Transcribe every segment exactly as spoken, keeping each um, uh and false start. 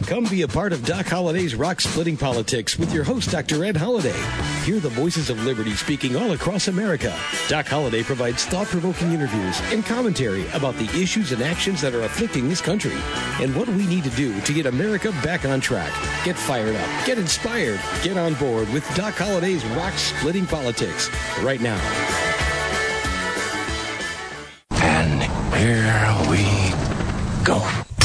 Come be a part of Doc Holliday's Rock Splitting Politics with your host, Doctor Ed Holliday. Hear the voices of liberty speaking all across America. Doc Holliday provides thought-provoking interviews and commentary about the issues and actions that are afflicting this country and what we need to do to get America back on track. Get fired up, get inspired, get on board with Doc Holliday's Rock Splitting Politics right now. And here we go.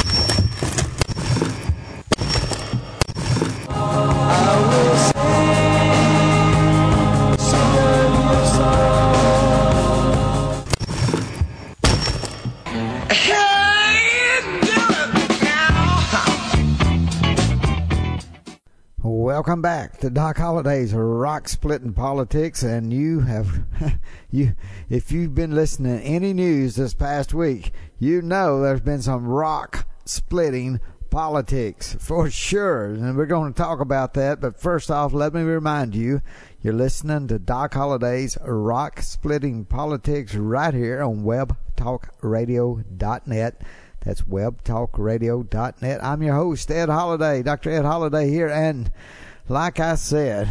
Welcome back to Doc Holliday's Rock Splitting Politics, and you have, you, if you've been listening to any news this past week, you know there's been some rock splitting politics for sure, and we're going to talk about that. But first off, let me remind you, you're listening to Doc Holliday's Rock Splitting Politics right here on web talk radio dot net. That's web talk radio dot net. I'm your host, Ed Holliday, Doctor Ed Holliday here, and like I said,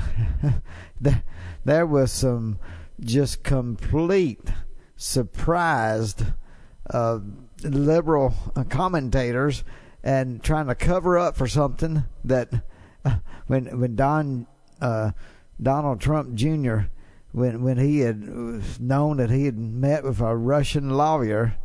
there was some just complete surprised uh, liberal commentators and trying to cover up for something that uh, when when Don uh, Donald Trump Junior when when he had known that he had met with a Russian lawyer.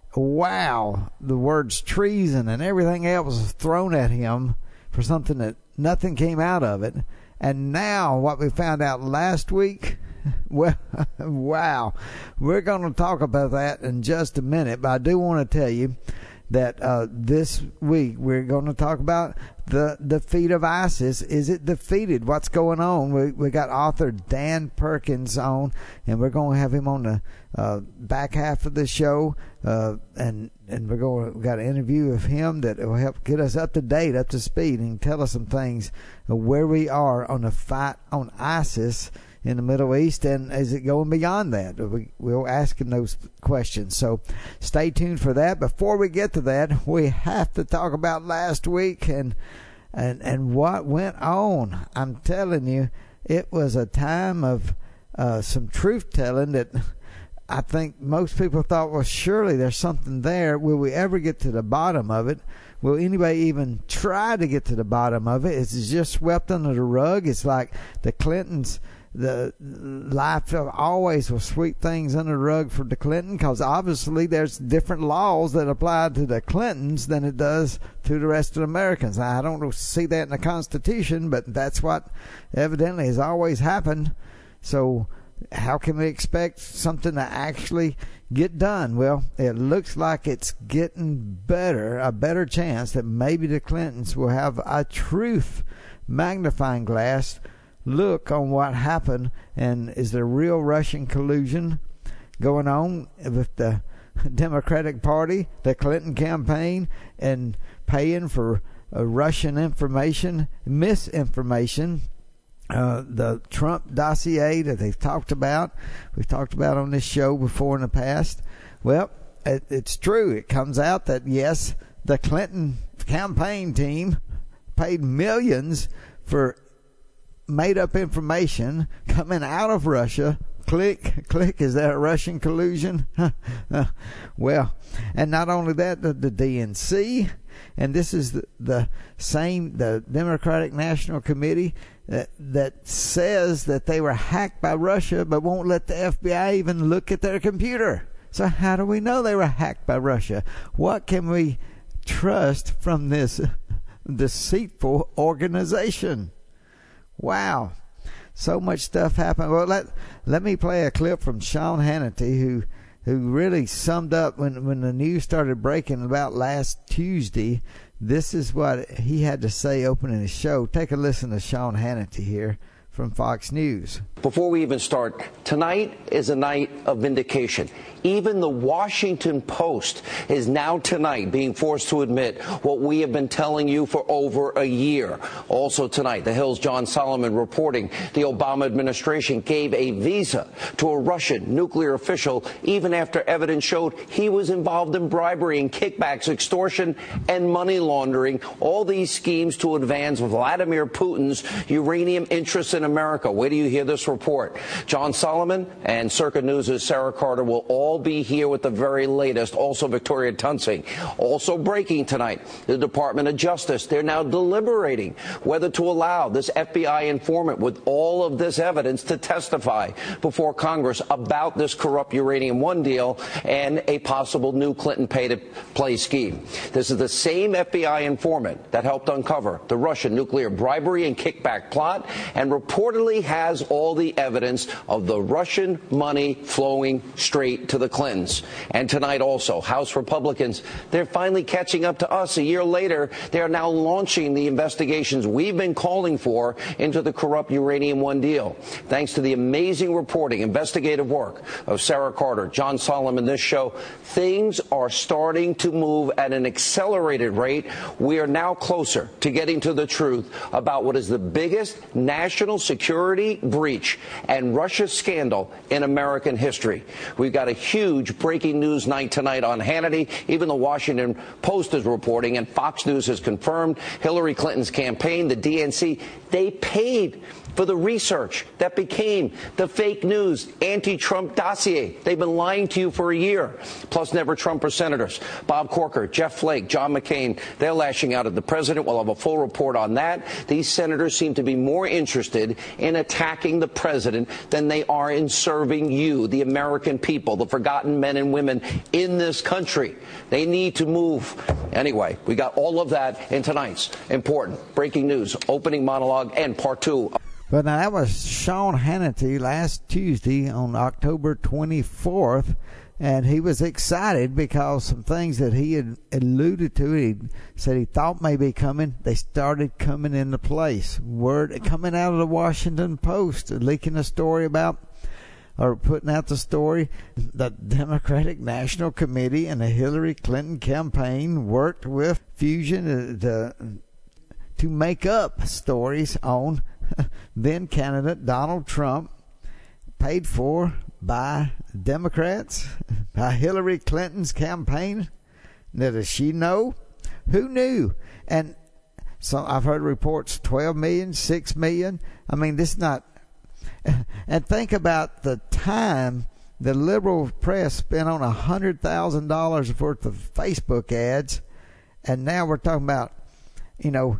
Wow, the words treason and everything else was thrown at him for something that nothing came out of it. And now what we found out last week, well, wow, we're going to talk about that in just a minute. But I do want to tell you that uh, this week we're going to talk about the defeat of ISIS. Is it defeated? What's going on? We we got author Dan Perkins on, and we're going to have him on the uh, back half of the show, uh, and and we're going to we got an interview of him that will help get us up to date, up to speed, and tell us some things of where we are on the fight on ISIS in the Middle East, and is it going beyond that? We, we'll ask him those questions. So stay tuned for that. Before we get to that, we have to talk about last week and and and what went on. I'm telling you, it was a time of uh, some truth telling that I think most people thought, well, surely there's something there. Will we ever get to the bottom of it? Will anybody even try to get to the bottom of it? It's just swept under the rug. It's like the Clintons. The life always will sweep things under the rug for the Clinton, because obviously there's different laws that apply to the Clintons than it does to the rest of the Americans. I don't see that in the Constitution, but that's what evidently has always happened. So how can we expect something to actually get done? Well, it looks like it's getting better, a better chance that maybe the Clintons will have a truth magnifying glass look on what happened, and is there real Russian collusion going on with the Democratic Party, the Clinton campaign, and paying for uh, Russian information, misinformation, uh, the Trump dossier that they've talked about, we've talked about on this show before in the past. Well, it, it's true. It comes out that, yes, the Clinton campaign team paid millions for made up information coming out of Russia. Click, click, is that a Russian collusion? Well, and not only that, the, the D N C, and this is the, the same, the Democratic National Committee that, that says that they were hacked by Russia, but won't let the F B I even look at their computer. So how do we know they were hacked by Russia? What can we trust from this deceitful organization? Wow, so much stuff happened. Well, let let me play a clip from Sean Hannity, who who really summed up when when the news started breaking about last Tuesday. This is what he had to say opening his show. Take a listen to Sean Hannity here from Fox News. Before we even start, tonight is a night of vindication. Even the Washington Post is now tonight being forced to admit what we have been telling you for over a year. Also tonight, The Hill's John Solomon reporting the Obama administration gave a visa to a Russian nuclear official even after evidence showed he was involved in bribery and kickbacks, extortion, and money laundering. All these schemes to advance Vladimir Putin's uranium interests in America. Where do you hear this report? John Solomon and Circa News' Sarah Carter will all be here with the very latest. Also Victoria Tunsing. Also breaking tonight, the Department of Justice. They're now deliberating whether to allow this F B I informant with all of this evidence to testify before Congress about this corrupt Uranium One deal and a possible new Clinton pay-to-play scheme. This is the same F B I informant that helped uncover the Russian nuclear bribery and kickback plot and reportedly has all the evidence of the Russian money flowing straight to the Clintons. And tonight also, House Republicans, they're finally catching up to us. A year later, they are now launching the investigations we've been calling for into the corrupt Uranium One deal. Thanks to the amazing reporting, investigative work of Sarah Carter, John Solomon, this show, things are starting to move at an accelerated rate. We are now closer to getting to the truth about what is the biggest national security breach and Russia scandal in American history. We've got a huge breaking news night tonight on Hannity. Even the Washington Post is reporting, and Fox News has confirmed Hillary Clinton's campaign, the D N C, they paid for the research that became the fake news anti-Trump dossier. They've been lying to you for a year. Plus never Trumper senators Bob Corker, Jeff Flake, John McCain, they're lashing out at the president. We'll have a full report on that. These senators seem to be more interested in attacking the president than they are in serving you, the American people, the forgotten men and women in this country. They need to move. Anyway, we got all of that in tonight's important breaking news, opening monologue, and part two. But now that was Sean Hannity last Tuesday on October twenty-fourth, and he was excited because some things that he had alluded to, he said he thought may be coming, they started coming into place. Word coming out of the Washington Post, leaking a story about, or putting out the story, the Democratic National Committee and the Hillary Clinton campaign worked with Fusion to, to make up stories on then candidate Donald Trump, paid for by Democrats, by Hillary Clinton's campaign. Now, does she know? Who knew? And so I've heard reports twelve million, six million. I mean, this is not. And think about the time the liberal press spent on one hundred thousand dollars worth of Facebook ads, and now we're talking about, you know,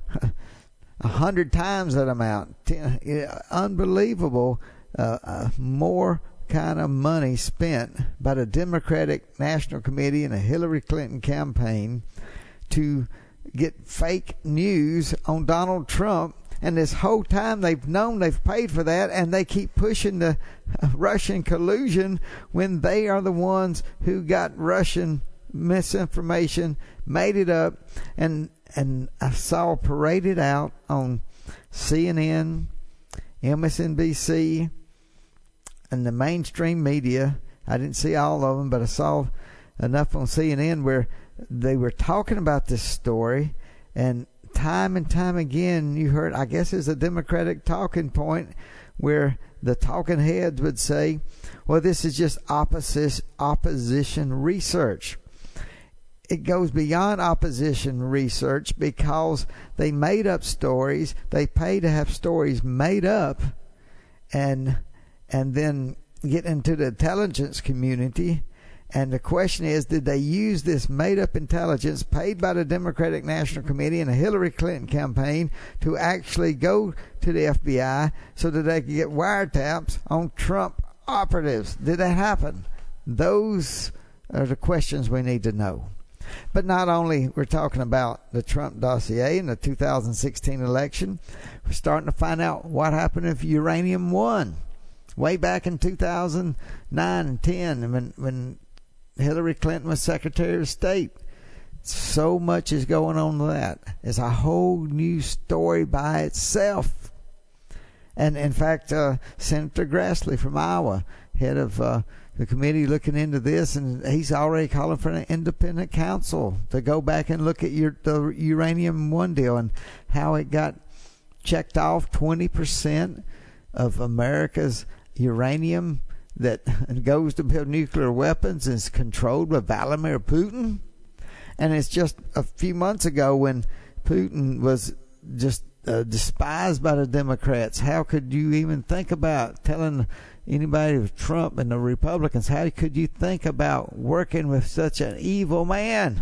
a hundred times that amount. Unbelievable. Uh, uh, more kind of money spent by the Democratic National Committee and the Hillary Clinton campaign to get fake news on Donald Trump. And this whole time they've known they've paid for that, and they keep pushing the Russian collusion when they are the ones who got Russian misinformation, made it up, and and I saw paraded out on C N N, M S N B C, and the mainstream media. I didn't see all of them, but I saw enough on C N N where they were talking about this story, and time and time again you heard, I guess it's a Democratic talking point, where the talking heads would say, well, this is just opposi- opposition research. It goes beyond opposition research because they made up stories. They pay to have stories made up, and and then get into the intelligence community. And the question is, did they use this made-up intelligence paid by the Democratic National Committee and the Hillary Clinton campaign to actually go to the F B I so that they could get wiretaps on Trump operatives? Did that happen? Those are the questions we need to know. But not only we're talking about the Trump dossier and the two thousand sixteen election, we're starting to find out what happened if Uranium One way back in two thousand nine and ten when, when Hillary Clinton was Secretary of State. So much is going on with that. It's a whole new story by itself. And, in fact, uh, Senator Grassley from Iowa, head of uh, the committee looking into this, and he's already calling for an independent counsel to go back and look at your, the Uranium One deal and how it got checked off. twenty percent of America's uranium that goes to build nuclear weapons is controlled by Vladimir Putin. And it's just a few months ago when Putin was just uh, despised by the Democrats. How could you even think about telling anybody with Trump and the Republicans, how could you think about working with such an evil man?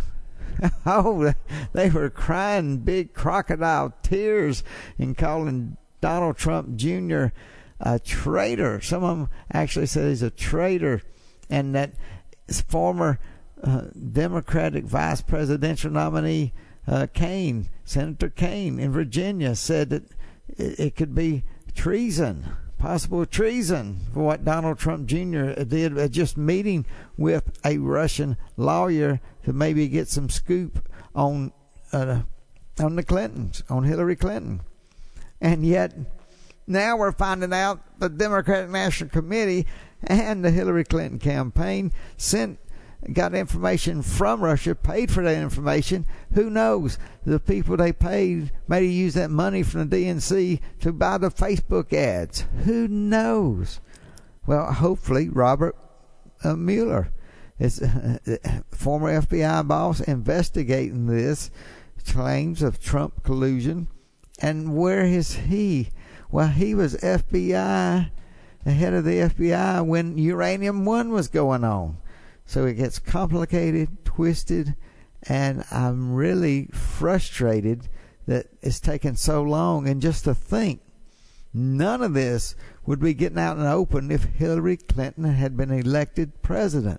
Oh, they were crying big crocodile tears and calling Donald Trump Junior a traitor. Some of them actually said he's a traitor, and that former uh, Democratic vice presidential nominee uh, Kane, Senator Kane in Virginia, said that it, it could be treason, possible treason for what Donald Trump Junior did, uh, just meeting with a Russian lawyer to maybe get some scoop on uh, on the Clintons, on Hillary Clinton. And yet now we're finding out the Democratic National Committee and the Hillary Clinton campaign sent got information from Russia, paid for that information. Who knows? The people they paid may use that money from the D N C to buy the Facebook ads. Who knows? Well, hopefully Robert uh, Mueller is uh, former F B I boss investigating this claims of Trump collusion. And where is he? Well, he was F B I, the head of the F B I when Uranium One was going on. So it gets complicated, twisted, and I'm really frustrated that it's taken so long. And just to think, none of this would be getting out in the open if Hillary Clinton had been elected president.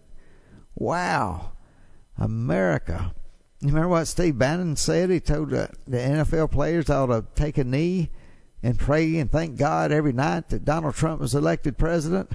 Wow. America. You remember what Steve Bannon said? He told uh, the N F L players ought to take a knee and pray and thank God every night that Donald Trump was elected president.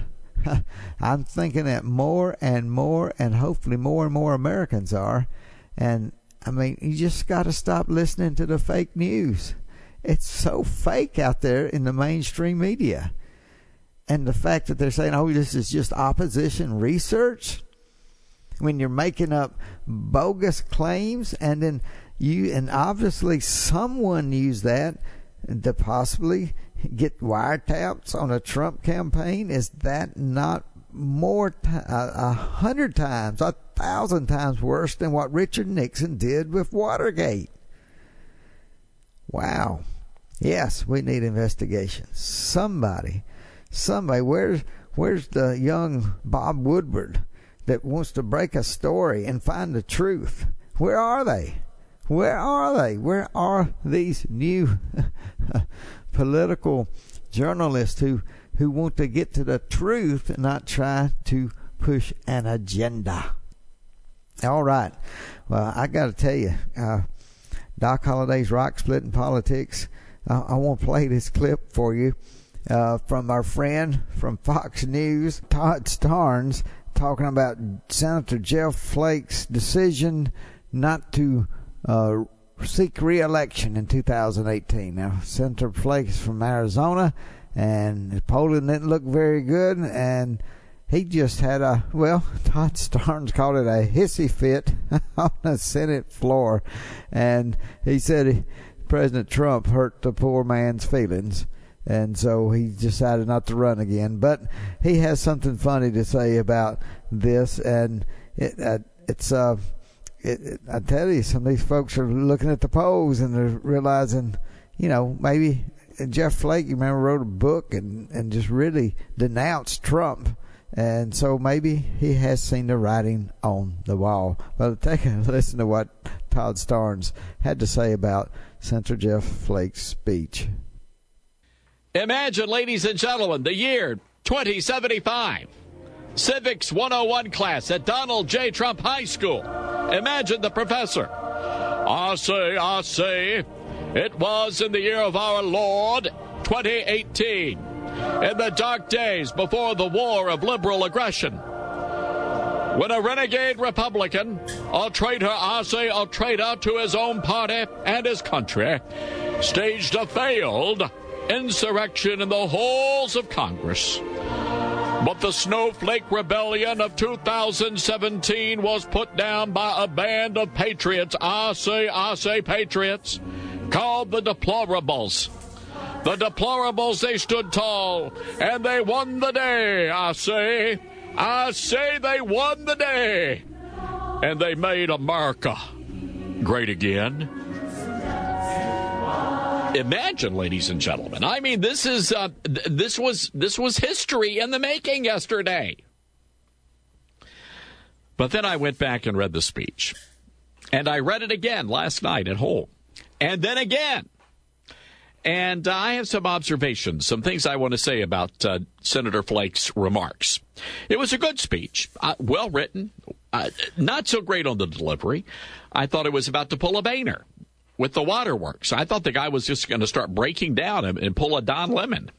I'm thinking that more and more, and hopefully more and more Americans are. And, I mean, you just got to stop listening to the fake news. It's so fake out there in the mainstream media. And the fact that they're saying, oh, this is just opposition research, when you're making up bogus claims, and then you, and obviously someone used that to possibly get wiretaps on a Trump campaign. Is that not more t- a, a hundred times, a thousand times worse than what Richard Nixon did with Watergate? Wow. Yes, we need investigation. Somebody, somebody, where's where's the young Bob Woodward that wants to break a story and find the truth? Where are they? Where are they? Where are these new political journalists who, who want to get to the truth and not try to push an agenda? All right. Well, I got to tell you, uh, Doc Holliday's Rock Splitting Politics, uh, I want to play this clip for you uh, from our friend from Fox News, Todd Starnes, talking about Senator Jeff Flake's decision not to uh, seek re-election in two thousand eighteen. Now, Senator Flake is from Arizona, and his polling didn't look very good, and he just had a, well, Todd Starnes called it a hissy fit on the Senate floor, and he said he, President Trump hurt the poor man's feelings, and so he decided not to run again. But he has something funny to say about this, and it, uh, it's uh, it, it, I tell you, some of these folks are looking at the polls and they're realizing, you know, maybe Jeff Flake, you remember, wrote a book and, and just really denounced Trump. And so maybe he has seen the writing on the wall. But take a listen to what Todd Starnes had to say about Senator Jeff Flake's speech. Imagine, ladies and gentlemen, the year twenty seventy-five. Civics one oh one class at Donald J. Trump High School. Imagine the professor. I say, I say, it was in the year of our Lord, twenty eighteen, in the dark days before the war of liberal aggression, when a renegade Republican, a traitor, I say, a traitor to his own party and his country, staged a failed insurrection in the halls of Congress. But the Snowflake Rebellion of two thousand seventeen was put down by a band of patriots, I say, I say patriots, called the Deplorables. The Deplorables, they stood tall, and they won the day, I say. I say they won the day. And they made America great again. Imagine, ladies and gentlemen. I mean, this is uh, th- this was this was history in the making yesterday. But then I went back and read the speech, and I read it again last night at home, and then again. And uh, I have some observations, some things I want to say about uh, Senator Flake's remarks. It was a good speech, uh, well written, uh, not so great on the delivery. I thought it was about to pull a Boehner with the waterworks. I thought the guy was just going to start breaking down and, and pull a Don Lemon.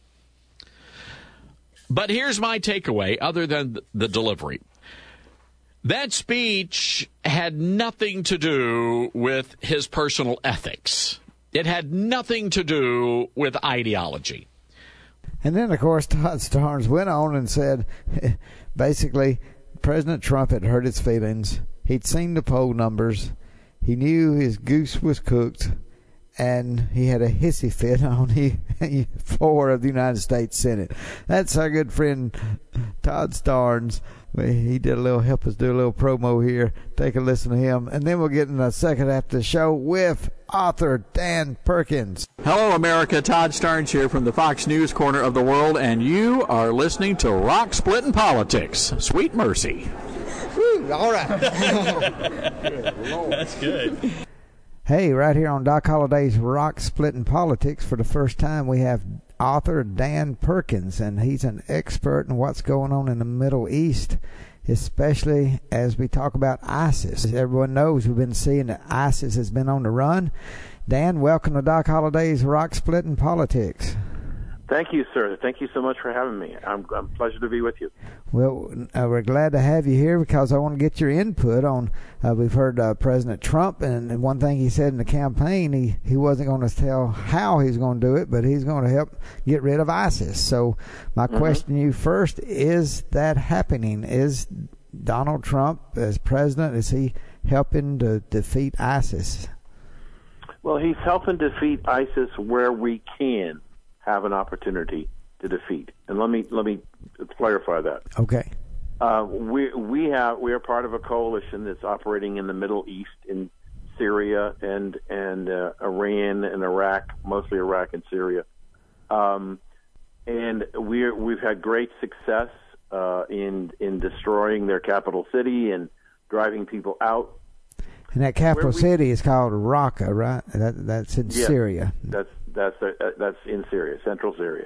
But here's my takeaway, other than the delivery. That speech had nothing to do with his personal ethics. It had nothing to do with ideology. And then, of course, Todd Starnes went on and said, basically, President Trump had hurt his feelings. He'd seen the poll numbers. He knew his goose was cooked, and he had a hissy fit on the floor of the United States Senate. That's our good friend Todd Starnes. He did a little, help us do a little promo here. Take a listen to him. And then we'll get in the second half of the show with author Dan Perkins. Hello, America. Todd Starnes here from the Fox News corner of the world, and you are listening to Rock Splitting Politics. Sweet mercy. Woo, all right. That's good. Hey, right here on Doc Holliday's Rock Splitting Politics, for the first time we have author Dan Perkins, and he's an expert in what's going on in the Middle East, especially as we talk about ISIS. As everyone knows, we've been seeing that ISIS has been on the run. Dan, welcome to Doc Holliday's Rock Splitting Politics. Thank you, sir. Thank you so much for having me. I'm, I'm pleasure to be with you. Well, uh, we're glad to have you here because I want to get your input on, uh, we've heard uh, President Trump, and, and one thing he said in the campaign, he, he wasn't going to tell how he's going to do it, but he's going to help get rid of ISIS. So my mm-hmm. question to you first, is that happening? Is Donald Trump, as president, is he helping to defeat ISIS? Well, he's helping defeat ISIS where we can have an opportunity to defeat. And let me let me clarify that. Okay. Uh, we we have we are part of a coalition that's operating in the Middle East, in Syria and and uh, Iran and Iraq, mostly Iraq and Syria, um, and we we've had great success uh, in in destroying their capital city and driving people out. And that capital we, city is called Raqqa, right? That that's in yeah, Syria. That's that's uh, that's in Syria, central Syria.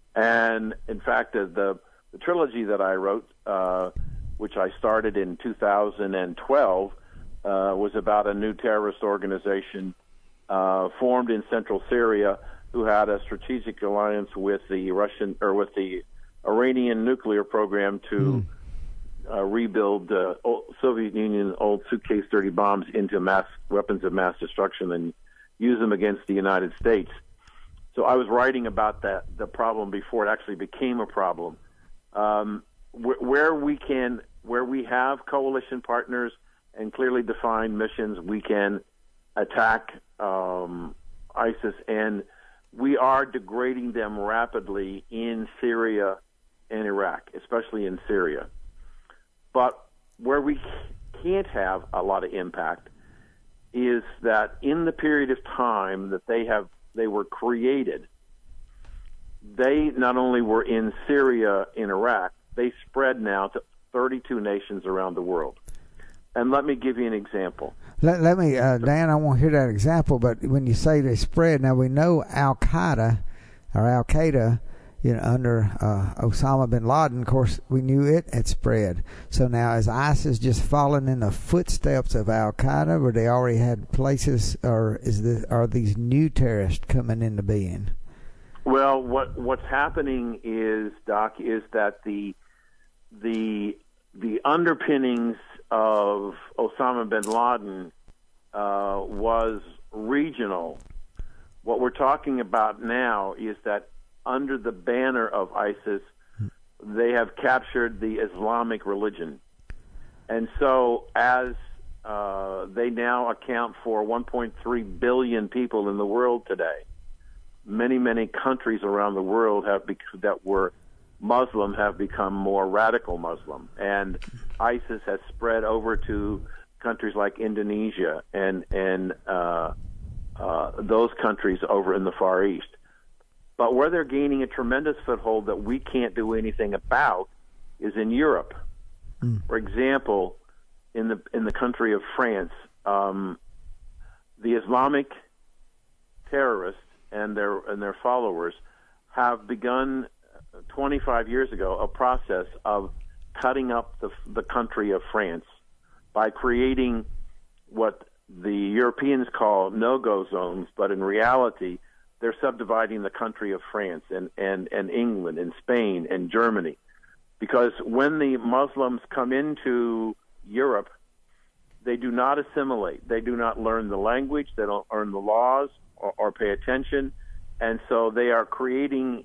And in fact, uh, the the trilogy that I wrote, uh, which I started in two thousand twelve, uh, was about a new terrorist organization uh, formed in central Syria who had a strategic alliance with the Russian or with the Iranian nuclear program to mm. uh, rebuild uh, old Soviet Union old suitcase dirty bombs into mass weapons of mass destruction and use them against the United States. So I was writing about that the problem before it actually became a problem. Um, wh- where we can, where we have coalition partners and clearly defined missions, we can attack um, ISIS, and we are degrading them rapidly in Syria and Iraq, especially in Syria. But where we can't have a lot of impact is that in the period of time that they have they were created, they not only were in Syria, in Iraq, they spread now to thirty-two nations around the world. And let me give you an example. Let, let me, uh, Dan, I won't hear that example, but when you say they spread, now we know Al-Qaeda or Al-Qaeda, you know, under uh, Osama bin Laden, of course, we knew it had spread. So now is ISIS just following in the footsteps of Al-Qaeda, where they already had places, or is this, are these new terrorists coming into being? Well, what what's happening is, Doc, is that the the the underpinnings of Osama bin Laden uh, was regional, What we're talking about now is that under the banner of ISIS, they have captured the Islamic religion. And so as uh, they now account for one point three billion people in the world today, many, many countries around the world have bec- that were Muslim have become more radical Muslim. And ISIS has spread over to countries like Indonesia and, and uh, uh, those countries over in the Far East. But where they're gaining a tremendous foothold that we can't do anything about is in Europe. Mm. For example, in the in the country of France, um, the Islamic terrorists and their and their followers have begun twenty-five years ago a process of cutting up the the country of France by creating what the Europeans call no-go zones, but in reality, they're subdividing the country of France and, and, and England and Spain and Germany. Because when the Muslims come into Europe, they do not assimilate. They do not learn the language. They don't learn the laws or, or pay attention. And so they are creating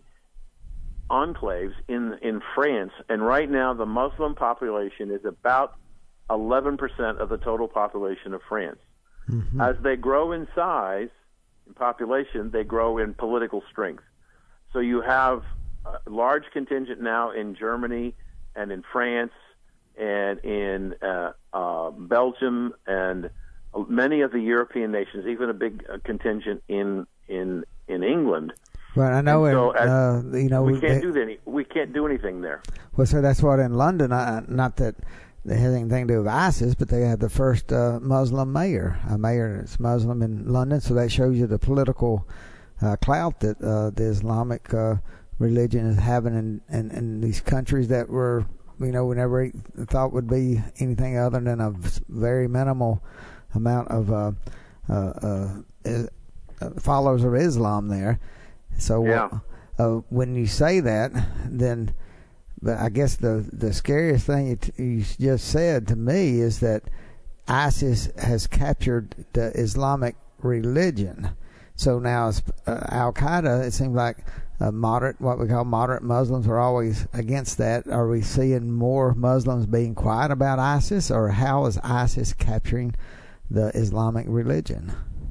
enclaves in, in France. And right now, the Muslim population is about eleven percent of the total population of France. Mm-hmm. As they grow in size, in population, they grow in political strength. So you have a large contingent now in Germany and in France and in uh, uh, Belgium and many of the European nations, even a big uh, contingent in in in England. Well, I know, so in, uh, you know, we can't they, do any, we can't do anything there. Well, so that's what in London. Uh, not that they have anything to do with ISIS, but they had the first uh, Muslim mayor, a mayor that's Muslim in London. So that shows you the political uh, clout that uh, the Islamic uh, religion is having in, in, in these countries that were, you know, we never thought would be anything other than a very minimal amount of uh, uh, uh, followers of Islam there. So yeah. uh, when you say that, then. But I guess the the scariest thing you, t- you just said to me is that ISIS has captured the Islamic religion. So now uh, Al Qaeda, it seems like uh, moderate, what we call moderate Muslims, are always against that. Are we seeing more Muslims being quiet about ISIS, or how is ISIS capturing the Islamic religion?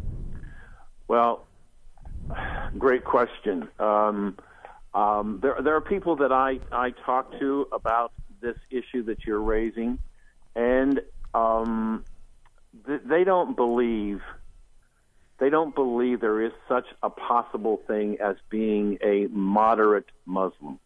Well, great question. Um, Um, there, there are people that I, I talk to about this issue that you're raising, and um, th- they don't believe they don't believe there is such a possible thing as being a moderate Muslim.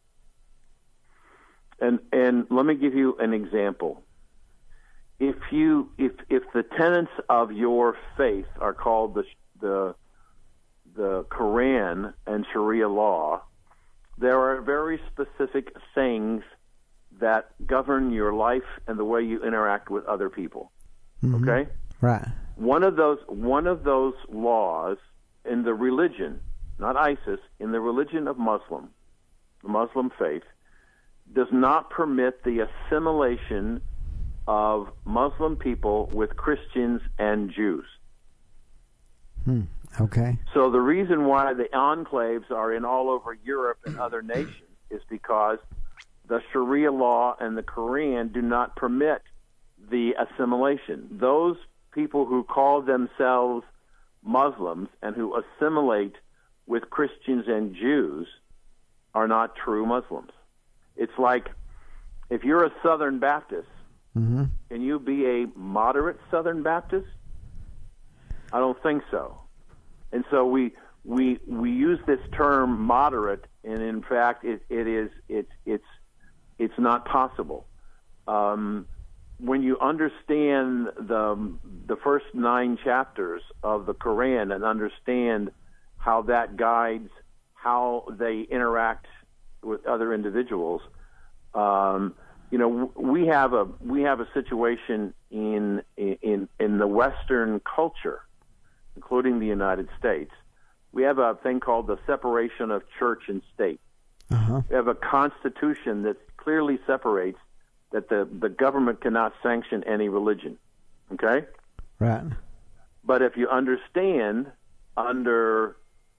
And and let me give you an example. If you if if the tenets of your faith are called the the the Quran and Sharia law, there are very specific things that govern your life and the way you interact with other people. Mm-hmm. Okay? Right. One of those one of those laws in the religion, not ISIS, in the religion of Muslim, the Muslim faith, does not permit the assimilation of Muslim people with Christians and Jews. Hmm. Okay. So the reason why the enclaves are in all over Europe and other nations is because the Sharia law and the Quran do not permit the assimilation. Those people who call themselves Muslims and who assimilate with Christians and Jews are not true Muslims. It's like if you're a Southern Baptist, mm-hmm. can you be a moderate Southern Baptist? I don't think so. And so we we we use this term moderate, and in fact, it, it is it's it's it's not possible. Um, when you understand the the first nine chapters of the Quran and understand how that guides how they interact with other individuals, um, you know, we have a we have a situation in in in the Western culture, including the United States. We have a thing called the separation of church and state. Uh-huh. We have a constitution that clearly separates that the, the government cannot sanction any religion. Okay? Right. But if you understand under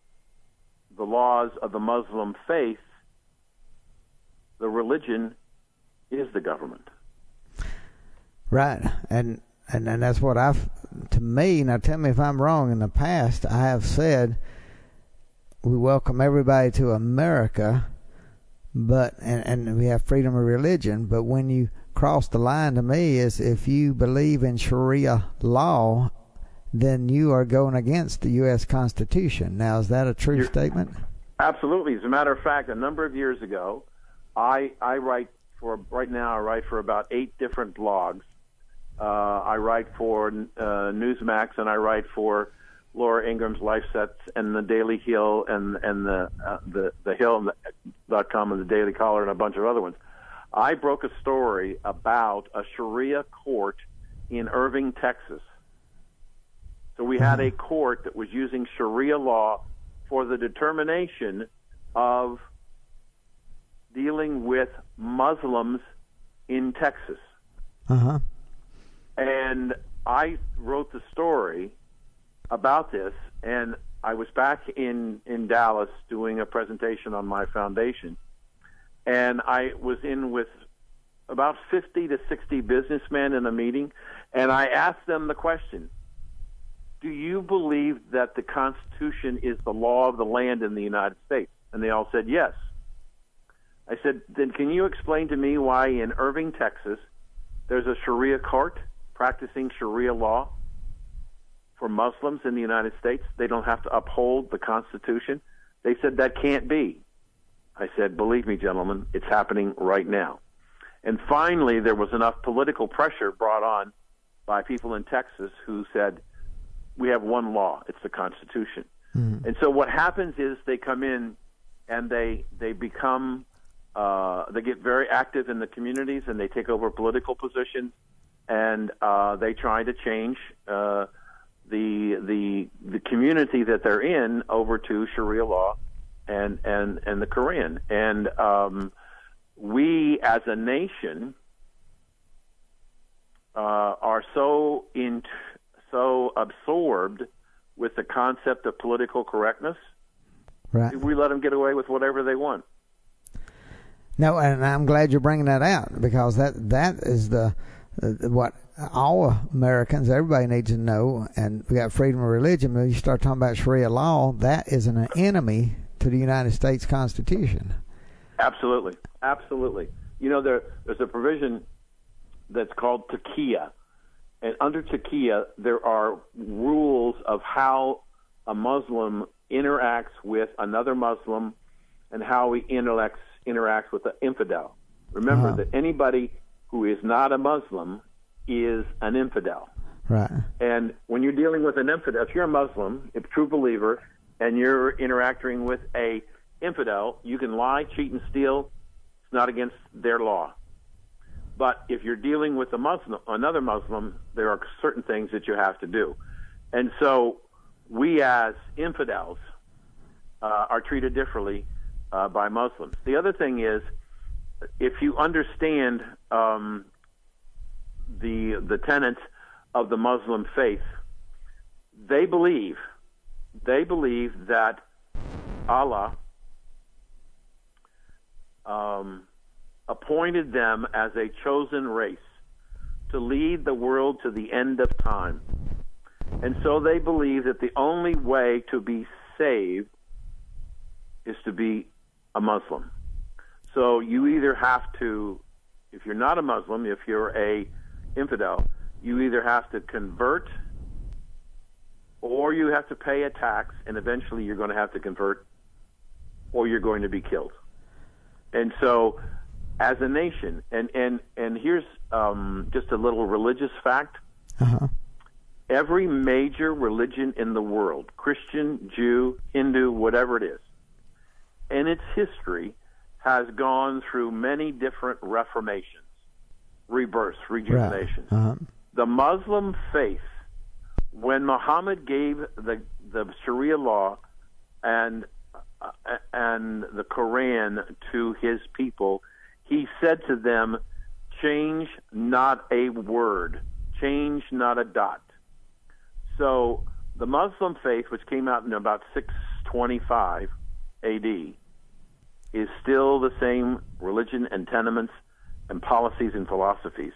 the laws of the Muslim faith, the religion is the government. Right, and and, and that's what I've, to me, now tell me if I'm wrong, in the past I have said we welcome everybody to America, but and, and we have freedom of religion, but when you cross the line to me is if you believe in Sharia law, then you are going against the U S Constitution. Now, is that a true You're, statement? Absolutely. As a matter of fact, a number of years ago, I I write for, right now I write for about eight different blogs. Uh, I write for uh, Newsmax, and I write for Laura Ingram's Life Sets and the Daily Hill and and the uh, the the Hill dot com and the Daily Caller and a bunch of other ones. I broke a story about a Sharia court in Irving, Texas. So we had a court that was using Sharia law for the determination of dealing with Muslims in Texas. Uh-huh. And I wrote the story about this, and I was back in, in Dallas doing a presentation on my foundation, and I was in with about fifty to sixty businessmen in a meeting, and I asked them the question, do you believe that the Constitution is the law of the land in the United States? And they all said yes. I said, then can you explain to me why in Irving, Texas, there's a Sharia court practicing Sharia law for Muslims in the United States? They don't have to uphold the Constitution. They said that can't be. I said, believe me, gentlemen, it's happening right now. And finally, there was enough political pressure brought on by people in Texas who said, we have one law, it's the Constitution. Mm. And so what happens is they come in and they they become, uh, they get very active in the communities, and they take over political positions, and uh, they try to change uh, the the the community that they're in over to Sharia law and and and the Quran. And um, we, as a nation, uh, are so in so absorbed with the concept of political correctness, right? We let them get away with whatever they want. No, and I'm glad you're bringing that out, because that that is the uh, what all Americans, everybody needs to know. And we got freedom of religion. When you start talking about Sharia law, that is an enemy to the United States Constitution. Absolutely, absolutely. You know, there there's a provision that's called taqiyya, and under taqiyya there are rules of how a Muslim interacts with another Muslim and how he interacts interacts with the infidel. Remember uh-huh. that anybody who is not a Muslim is an infidel. Right. And when you're dealing with an infidel, if you're a Muslim, a true believer, and you're interacting with a infidel, you can lie, cheat, and steal. It's not against their law. But if you're dealing with a Muslim, another Muslim, there are certain things that you have to do. And so we as infidels uh, are treated differently uh, by Muslims. The other thing is, if you understand um, the the tenets of the Muslim faith, they believe they believe that Allah um, appointed them as a chosen race to lead the world to the end of time. And so they believe that the only way to be saved is to be a Muslim. So you either have to, if you're not a Muslim, if you're a infidel, you either have to convert or you have to pay a tax, and eventually you're going to have to convert or you're going to be killed. And so as a nation, and, and, and here's um, just a little religious fact. Uh-huh. Every major religion in the world, Christian, Jew, Hindu, whatever it is, in its history has gone through many different reformations, rebirths, rejuvenations. Right. Uh-huh. The Muslim faith, when Muhammad gave the the Sharia law and uh, and the Quran to his people, he said to them, change not a word, change not a dot. So the Muslim faith, which came out in about six twenty-five, A D is still the same religion and tenements and policies and philosophies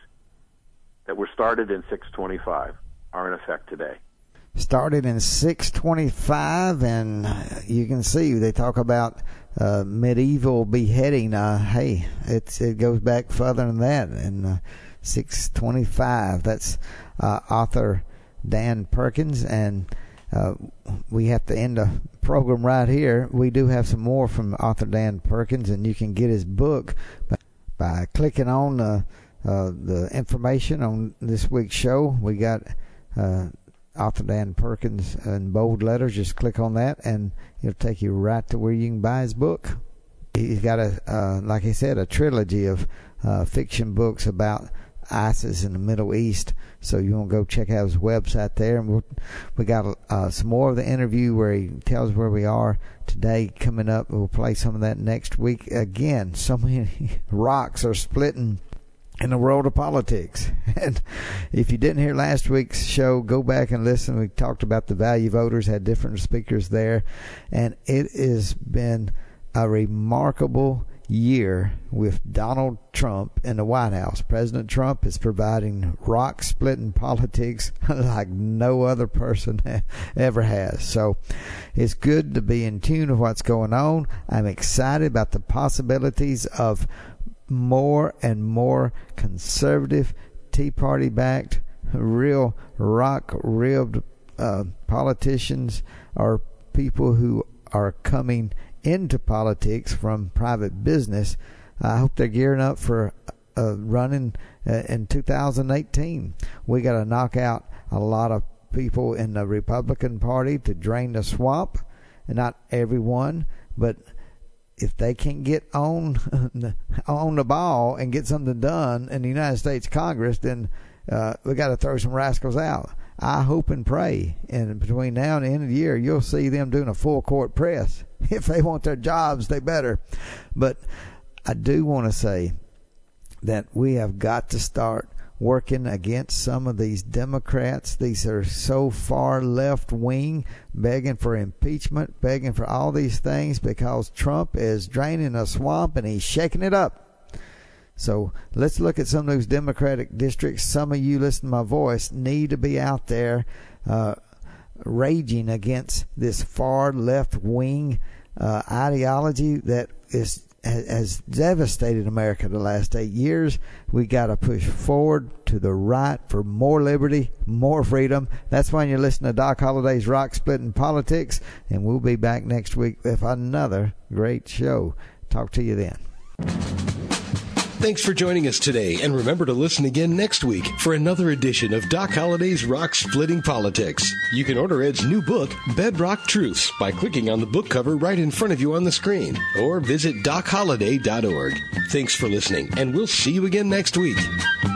that were started in six twenty-five are in effect today. Started in six twenty-five, and you can see they talk about uh, medieval beheading. Uh, hey, it's, it goes back further than that. In uh, six twenty-five, that's uh, author Dan Perkins, and uh, we have to end the program right here. We do have some more from author Dan Perkins, and you can get his book by, by clicking on the, uh, the information on this week's show. We got uh, author Dan Perkins in bold letters. Just click on that and it'll take you right to where you can buy his book. He's got a uh, like I said, a trilogy of uh, fiction books about ISIS in the Middle East, so you want to go check out his website there. And we'll, we got uh, some more of the interview where he tells where we are today coming up. We'll play some of that next week. Again, so many rocks are splitting in the world of politics. And if you didn't hear last week's show, go back and listen. We talked about the value voters, had different speakers there, and it has been a remarkable year with Donald Trump in the White House. President Trump is providing rock-splitting politics like no other person ever has. So it's good to be in tune with what's going on. I'm excited about the possibilities of more and more conservative, Tea Party-backed, real rock-ribbed uh, politicians or people who are coming into politics from private business. I hope they're gearing up for uh, running uh, in two thousand eighteen. We got to knock out a lot of people in the Republican Party to drain the swamp, and not everyone, but if they can get on on the ball and get something done in the United States Congress, then uh, we got to throw some rascals out. I hope and pray, and between now and the end of the year, you'll see them doing a full court press. If they want their jobs, they better. But I do want to say that we have got to start working against some of these Democrats. These are so far left wing, begging for impeachment, begging for all these things because Trump is draining a swamp and he's shaking it up. So let's look at some of those Democratic districts. Some of you listen to my voice need to be out there uh, raging against this far left wing uh, ideology that is has devastated America the last eight years. We got to push forward to the right for more liberty, more freedom. That's why you're listening to Doc Holliday's Rock Splitting Politics, and we'll be back next week with another great show. Talk to you then. Thanks for joining us today, and remember to listen again next week for another edition of Doc Holliday's Rock Splitting Politics. You can order Ed's new book, Bedrock Truths, by clicking on the book cover right in front of you on the screen, or visit doc holliday dot org. Thanks for listening, and we'll see you again next week.